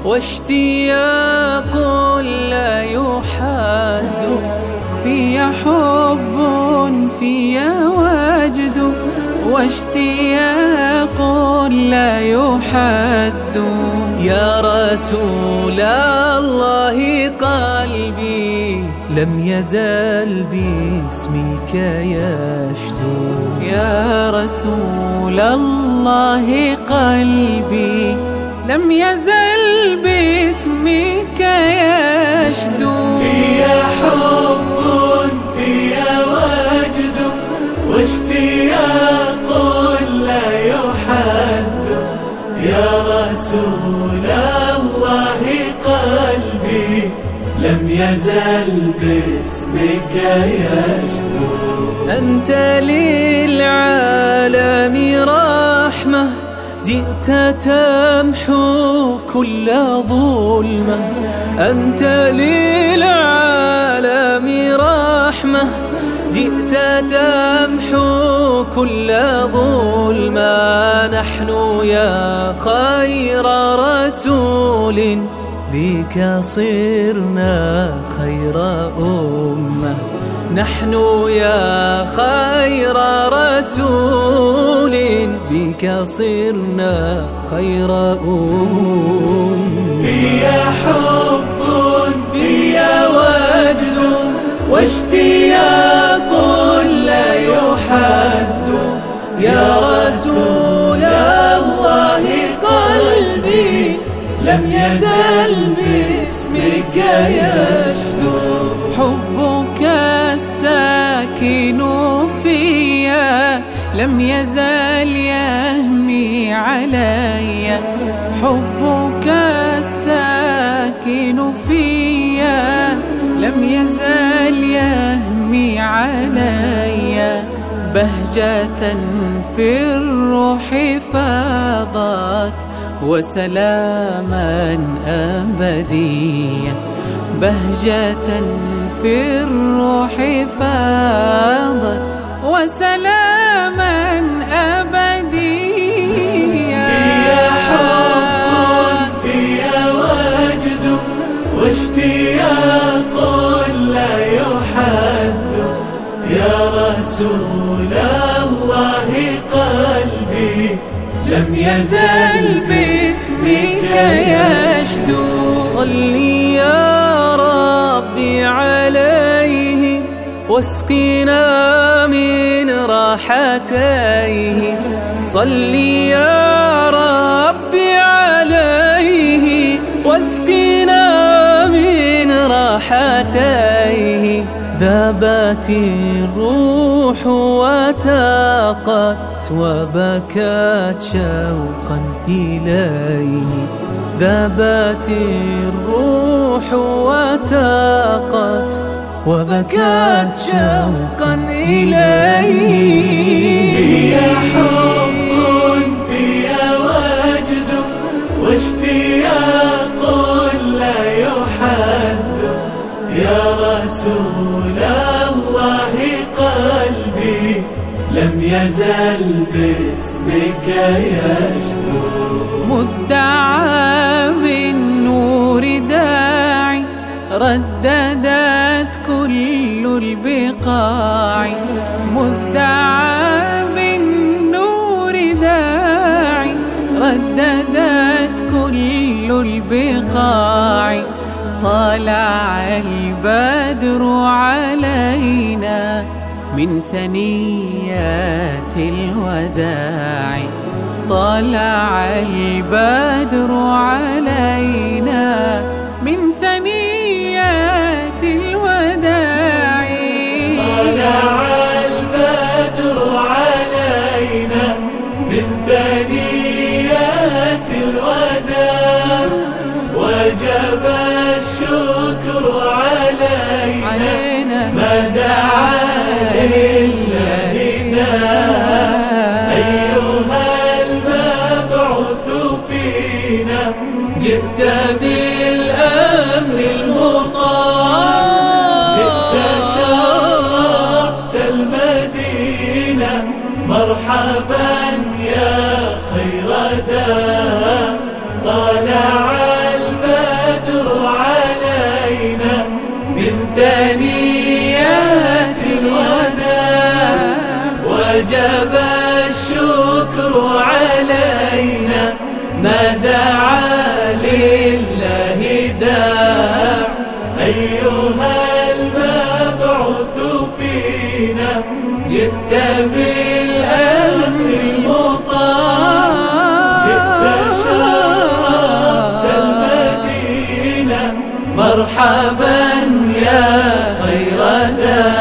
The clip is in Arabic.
واشتياق لا يحد، في حب في وجد، واشتياق لا يحد. يا رسول الله قلبي لم يزل باسمك يشدو. يا رسول الله قلبي لم يزل باسمك يشدو. في حب في وجد، واشتياق لا يحد. يا رسول الله قلبي لم يزل باسمك يشدو. أنت للعالم رحمة، جئت تمحو كل ظلمة. أنت للعالم رحمة، جئت تمحو كل ظلمة. نحن يا خير رسول بك صرنا خير أمة. نحن يا خير رسول بك صرنا خير أمة. في حب في وجد، واشتياق لا يحد. يا رسول الله قلبي لم يزل باسمك يشدو. حبك الساكن فيا لم يزل يهمي علي. حبك الساكن فيا لم يزل يهمي علي. بهجة في الروح فاضت وسلاما أبديا. بهجة في الروح فاضت وسلاما أبديا. في حب في وجد، واشتياق لا يحد. يا رسول الله قلبي لم يزل باسمك يشدو. صلي يا ربي عليه، واسقنا من راحتيه. صلي يا ربي عليه، واسقنا من راحتيه. ذابت الروح وتاقت وبكت شوقا إليه. ذابت الروح وتاقت وبكت شوقا إليه. في حب في وجد، واشتياق لا يحد. يا رسول الله قلبي لم يزل باسمك يشدو. مذ دعا بالنور داعي، رددت كل البقاع. مذ دعا بالنور داعي، رددت كل البقاع. طلع البدر علينا من ثنيات الوداع. طلع البدر علينا من ثنيات الوداع. طلع البدر علينا من ثنيات الوداع. وجب الشكر علينا ما دعا لله داع. أيها المبعوث فينا، جئت بالأمر المطاع. جئت شرفت المدينة، مرحبا يا خير داع. طلع دعا لله داع أيها المبعوث فينا جئت بالأمر المطاع جئت شرفت المدينة مرحبا يا خير داع